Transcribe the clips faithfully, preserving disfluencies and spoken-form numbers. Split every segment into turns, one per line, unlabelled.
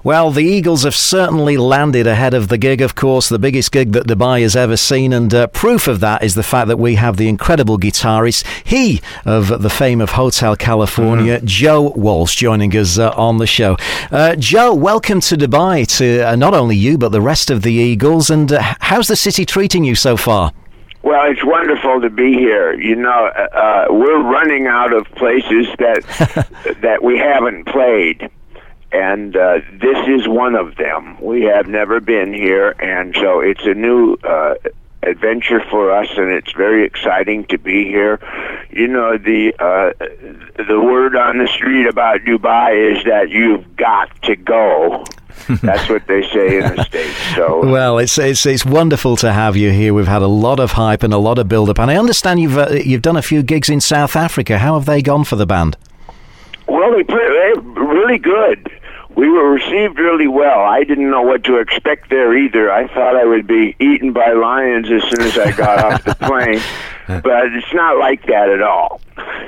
Well, the Eagles have certainly landed ahead of the gig, of course, the biggest gig that Dubai has ever seen, and uh, proof of that is the fact that we have the incredible guitarist, he of the fame of Hotel California, mm-hmm. Joe Walsh, joining us uh, on the show. Uh, Joe, welcome to Dubai, to uh, not only you, but the rest of the Eagles, and uh, how's the city treating you so far?
Well, it's wonderful to be here. You know, uh, we're running out of places that that we haven't played, and uh, this is one of them. We have never been here, and so it's a new uh, adventure for us, and it's very exciting to be here. You know, the uh, the word on the street about Dubai is that you've got to go. That's what they say in the States. So,
well, it's, it's it's wonderful to have you here. We've had a lot of hype and a lot of build-up, and I understand you've uh, you've done a few gigs in South Africa. How have they gone for the band?
Well, they they're really good. We were received really well. I didn't know what to expect there either. I thought I would be eaten by lions as soon as I got off the plane, but it's not like that at all.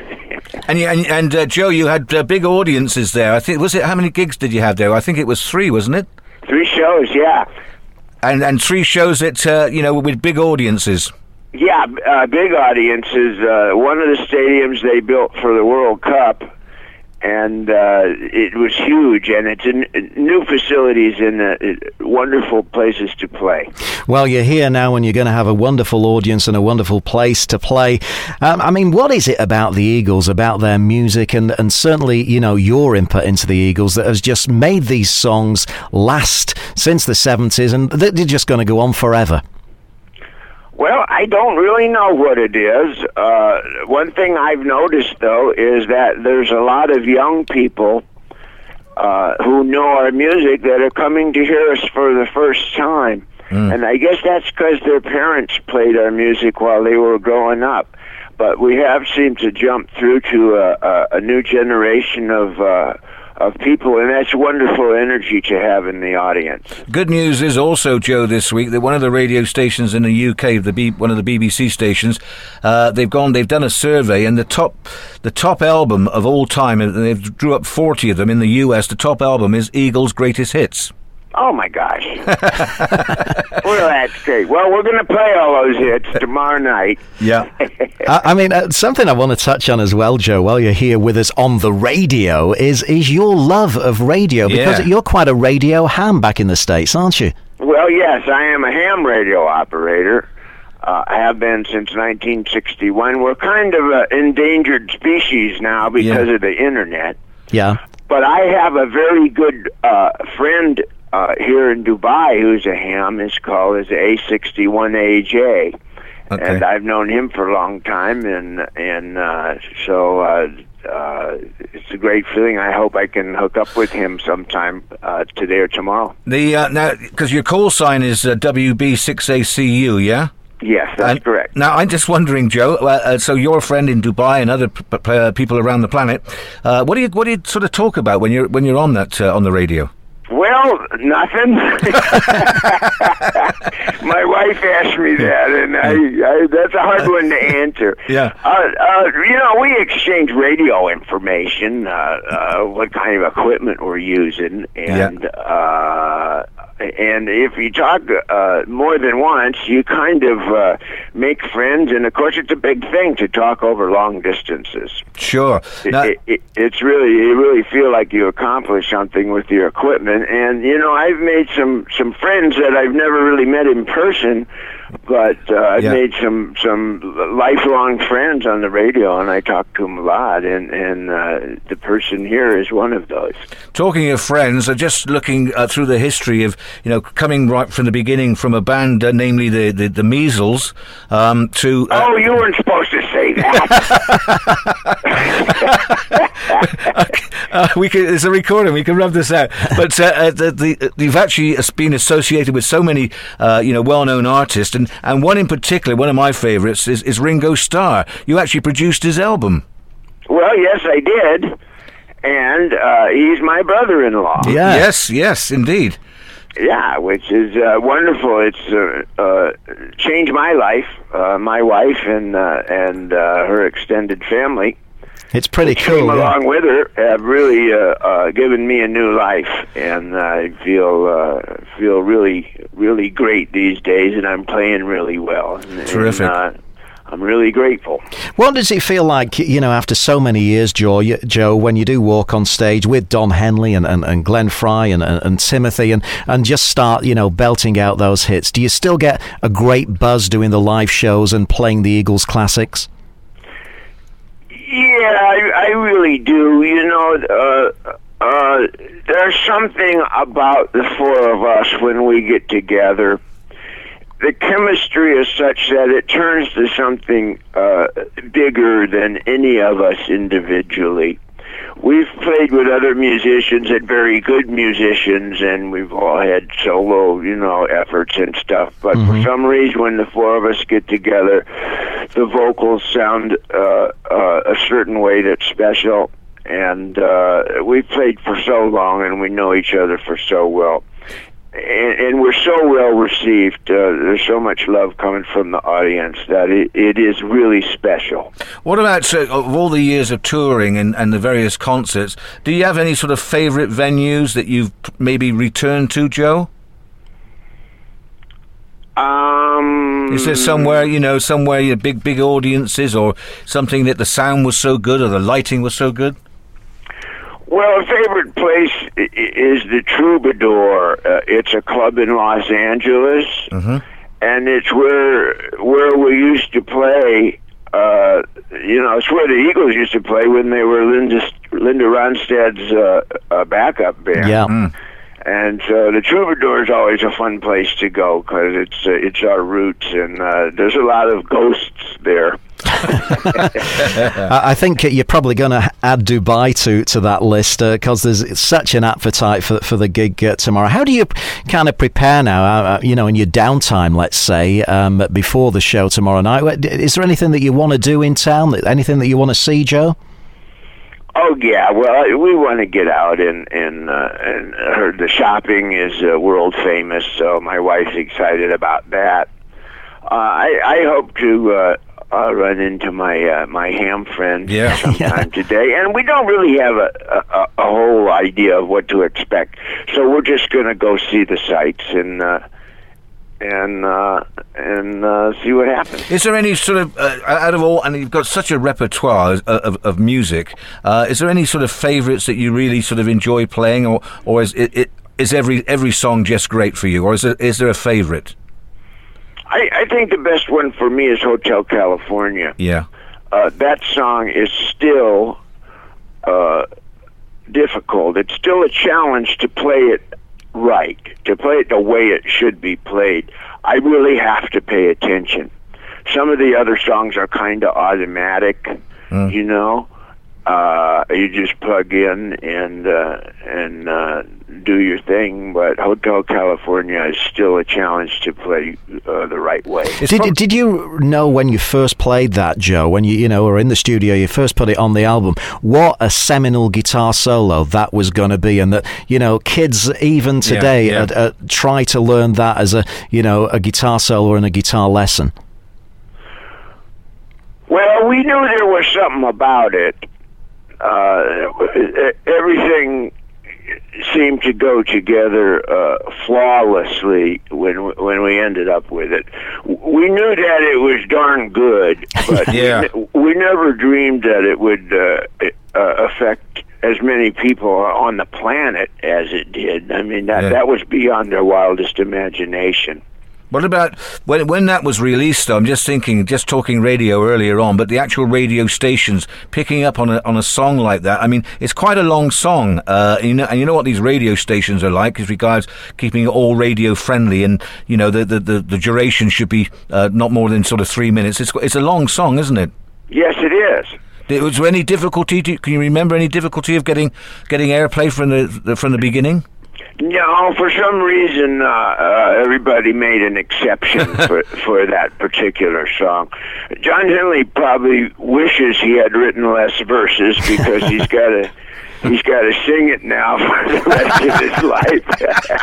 And you, and, and uh, Joe, you had uh, big audiences there. I think was it how many gigs did you have there? I think it was three, wasn't it?
Three shows, yeah.
And and three shows that uh, you know with big audiences.
Yeah, uh, big audiences. Uh, one of the stadiums they built for the World Cup, and uh, it was huge, and it's in new facilities and uh, wonderful places to play.
Well, you're here now, and you're going to have a wonderful audience and a wonderful place to play. Um, I mean, what is it about the Eagles, about their music, and, and certainly, you know, your input into the Eagles that has just made these songs last since the seventies, and they're just going to go on forever?
Well, I don't really know what it is. Uh, one thing I've noticed, though, is that there's a lot of young people uh, who know our music that are coming to hear us for the first time. Mm. And I guess that's because their parents played our music while they were growing up. But we have seemed to jump through to a, a, a new generation of uh, of people, and that's wonderful energy to have in the audience.
Good news is also, Joe, this week that one of the radio stations in the U K, the B, one of the B B C stations, uh, they've gone, they've done a survey, and the top, the top album of all time, and they've drew up forty of them in the U S. The top album is Eagles' Greatest Hits.
Oh, my gosh. Well, that's great. Well, we're going to play all those hits tomorrow night.
Yeah. I, I mean, uh, something I want to touch on as well, Joe, while you're here with us on the radio, is, is your love of radio. Because yeah. you're quite a radio ham back in the States, aren't you?
Well, yes, I am a ham radio operator. Uh, I have been since nineteen sixty-one. We're kind of an endangered species now because yeah. of the Internet.
Yeah.
But I have a very good uh, friend Uh, here in Dubai, who's a ham, is called as A sixty-one A J, okay. And I've known him for a long time, and and uh, so uh, uh, it's a great feeling. I hope I can hook up with him sometime uh, today or tomorrow.
The uh, now, because your call sign is uh, W B six A C U, yeah.
Yes, that's
and
correct.
Now, I'm just wondering, Joe. Uh, uh, so, your friend in Dubai and other p- p- uh, people around the planet. Uh, what do you what do you sort of talk about when you're when you're on that uh, on the radio?
Well, nothing. My wife asked me that, and I, I that's a hard one to answer.
Yeah.
Uh, uh, you know, we exchange radio information, uh, uh, what kind of equipment we're using, and yeah. uh, and if you talk uh, more than once, you kind of uh, make friends, and of course, it's a big thing to talk over long distances.
Sure.
It,
now,
it, it, it's really, you really feel like you accomplished something with your equipment. And, you know, I've made some, some friends that I've never really met in person, but uh, I've yeah. made some, some lifelong friends on the radio, and I talk to them a lot, and, and uh, the person here is one of those.
Talking of friends, uh, just looking uh, through the history of, you know, coming right from the beginning from a band, uh, namely the, the, the Measles, um, to... Uh,
oh, you weren't supposed to say that!
uh, we can, there's a recording, we can rub this out. But uh, uh, the, the, you've actually been associated with so many, uh, you know, well-known artists, and, and one in particular, one of my favourites, is, is Ringo Starr. You actually produced his album.
Well, yes, I did. And uh, he's my brother-in-law.
Yeah. Yes, yes, indeed.
Yeah, which is uh, wonderful. It's uh, uh, changed my life, uh, my wife, and uh, and uh, her extended family.
It's pretty
which
cool.
Came
yeah.
along with her have really uh, uh, given me a new life, and I feel uh, feel really really great these days, and I'm playing really well. And,
Terrific.
And, uh, I'm really grateful.
What does it feel like, you know, after so many years, Joe, you, Joe, when you do walk on stage with Don Henley and, and, and Glenn Fry and, and, and Timothy and, and just start, you know, belting out those hits? Do you still get a great buzz doing the live shows and playing the Eagles classics?
Yeah, I, I really do. You know, uh, uh, there's something about the four of us when we get together. The chemistry is such that it turns to something uh, bigger than any of us individually. We've played with other musicians and very good musicians, and we've all had solo, you know, efforts and stuff. But mm-hmm. for some reason, when the four of us get together, the vocals sound uh, uh, a certain way that's special. And uh, we've played for so long, and we know each other for so well. And, and we're so well received. Uh, there's so much love coming from the audience that it, it is really special.
What about, uh, of all the years of touring and, and the various concerts, do you have any sort of favourite venues that you've maybe returned to, Joe?
Um,
is there somewhere, you know, somewhere you big, big audiences, or something that the sound was so good or the lighting was so good?
Well, a favorite place is the Troubadour. Uh, it's a club in Los Angeles, mm-hmm. and it's where where we used to play. Uh, you know, it's where the Eagles used to play when they were Linda Linda Ronstadt's uh, uh, backup band.
Yeah. Mm.
And so the Troubadour is always a fun place to go because it's uh, it's our roots, and uh, there's a lot of ghosts there.
I think you're probably going to add Dubai to, to that list because uh, there's such an appetite for for the gig uh, tomorrow. How do you kind of prepare now, uh, you know, in your downtime, let's say, um, before the show tomorrow night? Is there anything that you want to do in town? Anything that you want to see, Joe?
Oh yeah, well we want to get out and and uh, and heard the shopping is uh, world famous, so my wife's excited about that. Uh, I I hope to uh, uh, run into my uh, my ham friend
yeah.
sometime
yeah.
today, and we don't really have a, a a whole idea of what to expect, so we're just gonna go see the sights and. Uh, and uh, and uh, see what happens.
Is there any sort of, uh, out of all, and you've got such a repertoire of, of, of music, uh, is there any sort of favourites that you really sort of enjoy playing, or, or is it, it is every every song just great for you, or is there, is there a favourite?
I, I think the best one for me is Hotel California.
Yeah.
Uh, that song is still uh, difficult. It's still a challenge to play it right, to play it the way it should be played. I really have to pay attention. Some of the other songs are kind of automatic, mm. you know. Uh, you just plug in and uh, and uh, do your thing, but Hotel California is still a challenge to play uh, the right way.
Did prob- did you know when you first played that, Joe? When you you know were in the studio, you first put it on the album. What a seminal guitar solo that was going to be, and that you know kids even today
yeah, yeah.
Uh, uh, try to learn that as a you know a guitar solo and a guitar lesson.
Well, we knew there was something about it. Uh, everything seemed to go together uh, flawlessly when when we ended up with it. We knew that it was darn good, but
yeah.
we, we never dreamed that it would uh, uh, affect as many people on the planet as it did. I mean, that,
yeah.
that was beyond their wildest imagination.
What about when when that was released? Though, I'm just thinking, just talking radio earlier on, but the actual radio stations picking up on a on a song like that. I mean, it's quite a long song, uh, you know, and you know what these radio stations are like as regards keeping it all radio friendly, and you know the the, the, the duration should be uh, not more than sort of three minutes. It's it's a long song, isn't it?
Yes, it is.
Was there any difficulty? To, can you remember any difficulty of getting getting airplay from the from the beginning?
No, for some reason, uh, uh, everybody made an exception for, for that particular song. John Henley probably wishes he had written less verses because he's got to he's got to sing it now for the rest of his life.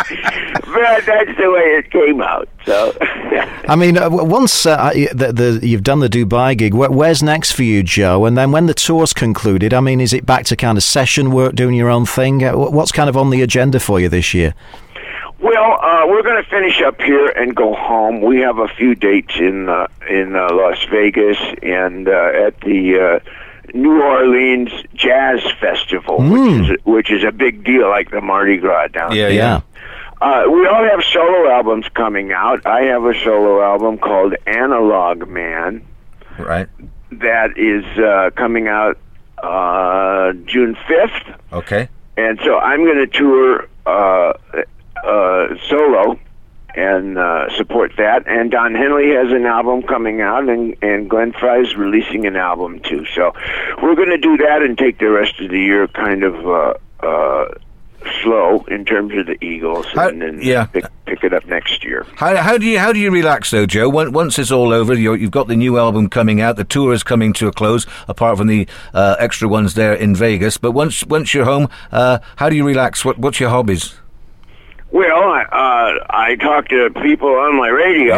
But that's the way it came out. So,
I mean, uh, once uh, the, the, you've done the Dubai gig, wh- where's next for you, Joe? And then when the tour's concluded, I mean, is it back to kind of session work, doing your own thing? Uh, what's kind of on the agenda for you this year?
Well, uh, we're going to finish up here and go home. We have a few dates in uh, in uh, Las Vegas and uh, at the uh, New Orleans Jazz Festival,
Mm.
which is which is a big deal, like the Mardi Gras down
Yeah,
there.
Yeah.
Uh, we all have solo albums coming out. I have a solo album called Analog Man
Right.
that is uh, coming out uh, June fifth.
Okay.
And so I'm going to tour uh, uh, solo and uh, support that. And Don Henley has an album coming out, and, and Glenn Frey's releasing an album too. So we're going to do that and take the rest of the year kind of uh, uh, slow in terms of the Eagles,
How-
and then
yeah.
pick, pick it up next year.
How, how do you how do you relax though, Joe? Once, once it's all over, you're, you've got the new album coming out. The tour is coming to a close, apart from the uh, extra ones there in Vegas. But once once you're home, uh, how do you relax? What what's your hobbies?
Well, I, uh, I talk to people on my radio.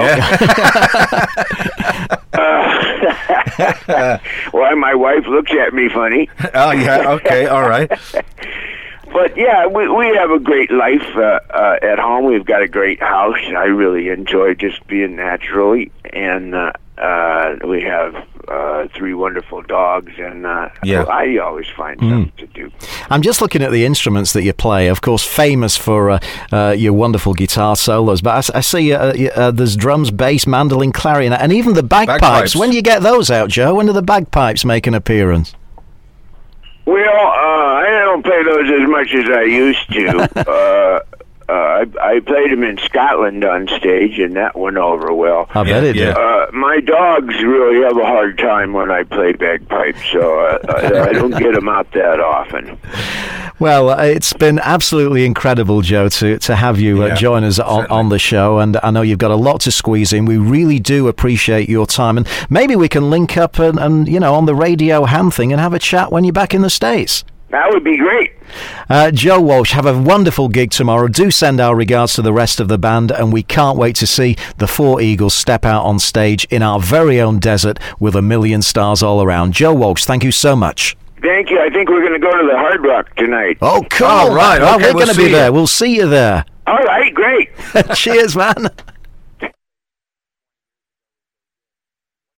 uh, why my wife looks at me funny.
Oh yeah, okay, all right.
But yeah, we we have a great life uh, uh, at home. We've got a great house. I really enjoy just being naturally, and uh, uh, we have uh, three wonderful dogs, and uh,
Yeah.
I always find something to do.
I'm just looking at the instruments that you play. Of course, famous for uh, uh, your wonderful guitar solos, but I, s- I see uh, y- uh, there's drums, bass, mandolin, clarinet, and even the bagpipes.
Bagpipes.
When do you get those out, Joe? When do the bagpipes make an appearance?
Well, uh, I don't play those as much as I used to. uh, uh, I, I played them in Scotland on stage, and that went over well.
I bet
Yeah,
it
yeah.
did.
Uh, my dogs really have a hard time when I play bagpipes, so uh, I, I don't get them out that often.
Well, uh, it's been absolutely incredible, Joe, to, to have you uh,
Yeah,
join us on,
certainly.
on the show. And I know you've got a lot to squeeze in. We really do appreciate your time. And maybe we can link up and, and you know, on the Radio Ham thing and have a chat when you're back in the States.
That would be great.
Uh, Joe Walsh, have a wonderful gig tomorrow. Do send our regards to the rest of the band, and we can't wait to see the Four Eagles step out on stage in our very own desert with a million stars all around. Joe Walsh, thank you so much.
Thank you. I think we're going to go to the Hard Rock tonight.
Oh, cool.
All right,
Well,
okay,
we're
we'll
going to be
see
there.
you.
We'll see you there.
All right, great.
Cheers, man.